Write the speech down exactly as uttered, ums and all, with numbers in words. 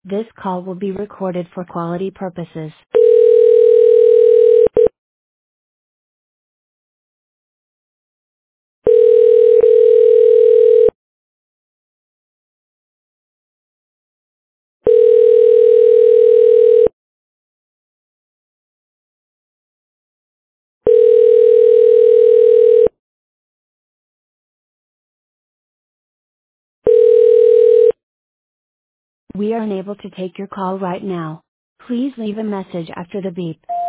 This call will be recorded for quality purposes. We are unable to take your call right now. Please leave a message after the beep.